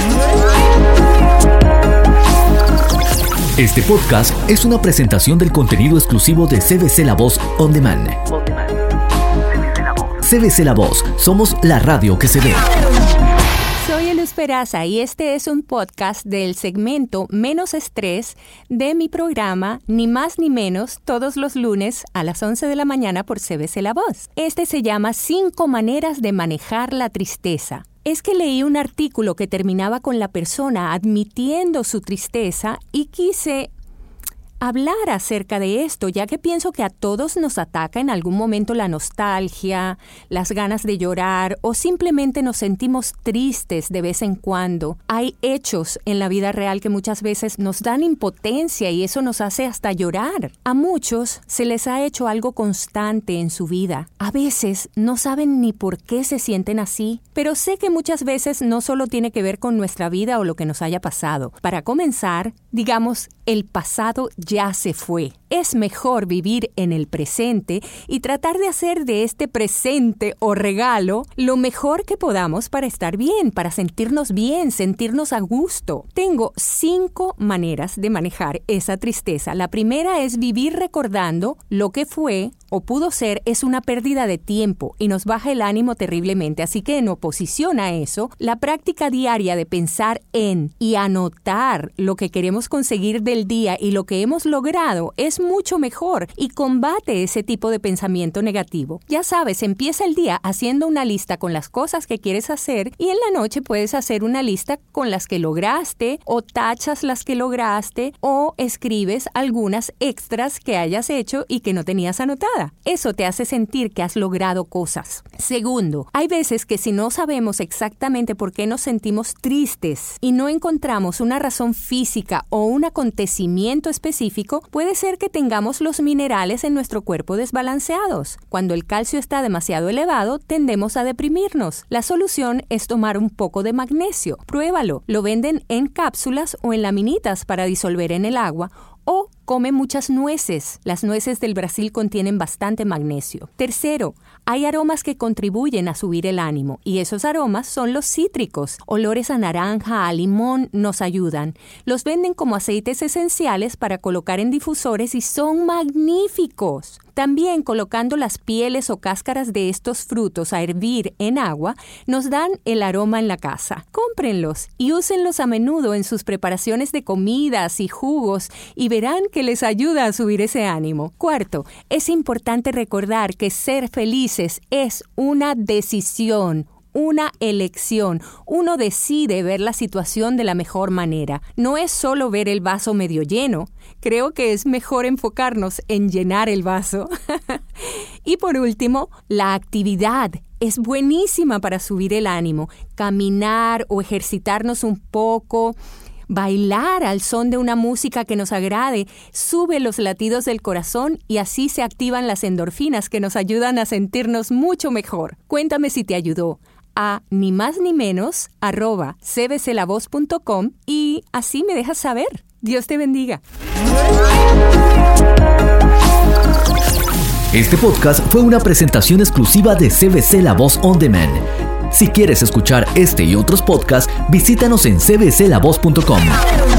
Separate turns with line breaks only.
Este podcast es una presentación del contenido exclusivo de CBC La Voz On Demand. CBC La Voz, somos la radio que se ve.
Soy Luz Peraza y este es un podcast del segmento Menos Estrés de mi programa Ni Más Ni Menos, todos los lunes a las 11 de la mañana por CBC La Voz. Este se llama 5 maneras de manejar la tristeza. Es que leí un artículo que terminaba con la persona admitiendo su tristeza y quise hablar acerca de esto, ya que pienso que a todos nos ataca en algún momento la nostalgia, las ganas de llorar o simplemente nos sentimos tristes de vez en cuando. Hay hechos en la vida real que muchas veces nos dan impotencia y eso nos hace hasta llorar. A muchos se les ha hecho algo constante en su vida. A veces no saben ni por qué se sienten así, pero sé que muchas veces no solo tiene que ver con nuestra vida o lo que nos haya pasado. Para comenzar, digamos, el pasado ya se fue. Es mejor vivir en el presente y tratar de hacer de este presente o regalo lo mejor que podamos para estar bien, para sentirnos bien, sentirnos a gusto. Tengo 5 maneras de manejar esa tristeza. La primera es vivir recordando lo que fue o pudo ser. Es una pérdida de tiempo y nos baja el ánimo terriblemente. Así que en oposición a eso, la práctica diaria de pensar en y anotar lo que queremos conseguir del día y lo que hemos logrado es mucho mejor y combate ese tipo de pensamiento negativo. Ya sabes, empieza el día haciendo una lista con las cosas que quieres hacer y en la noche puedes hacer una lista con las que lograste o tachas las que lograste o escribes algunas extras que hayas hecho y que no tenías anotada. Eso te hace sentir que has logrado cosas. Segundo, hay veces que si no sabemos exactamente por qué nos sentimos tristes y no encontramos una razón física o un acontecimiento específico, puede ser que tengamos los minerales en nuestro cuerpo desbalanceados. Cuando el calcio está demasiado elevado, tendemos a deprimirnos. La solución es tomar un poco de magnesio. Pruébalo. Lo venden en cápsulas o en laminitas para disolver en el agua. O come muchas nueces. Las nueces del Brasil contienen bastante magnesio. Tercero, hay aromas que contribuyen a subir el ánimo y esos aromas son los cítricos. Olores a naranja, a limón nos ayudan. Los venden como aceites esenciales para colocar en difusores y son magníficos. También colocando las pieles o cáscaras de estos frutos a hervir en agua nos dan el aroma en la casa. Cómprenlos y úsenlos a menudo en sus preparaciones de comidas y jugos y verán que les ayuda a subir ese ánimo. Cuarto, es importante recordar que ser felices es una decisión. Una elección. Uno decide ver la situación de la mejor manera. No es solo ver el vaso medio lleno. Creo que es mejor enfocarnos en llenar el vaso. Y por último, la actividad. Es buenísima para subir el ánimo. Caminar o ejercitarnos un poco. Bailar al son de una música que nos agrade sube los latidos del corazón y así se activan las endorfinas que nos ayudan a sentirnos mucho mejor. Cuéntame si te ayudó. A ni más ni menos @cbclavoz.com y así me dejas saber. Dios te bendiga.
Este podcast fue una presentación exclusiva de CBC La Voz On Demand. Si quieres escuchar este y otros podcasts, visítanos en cbclavoz.com.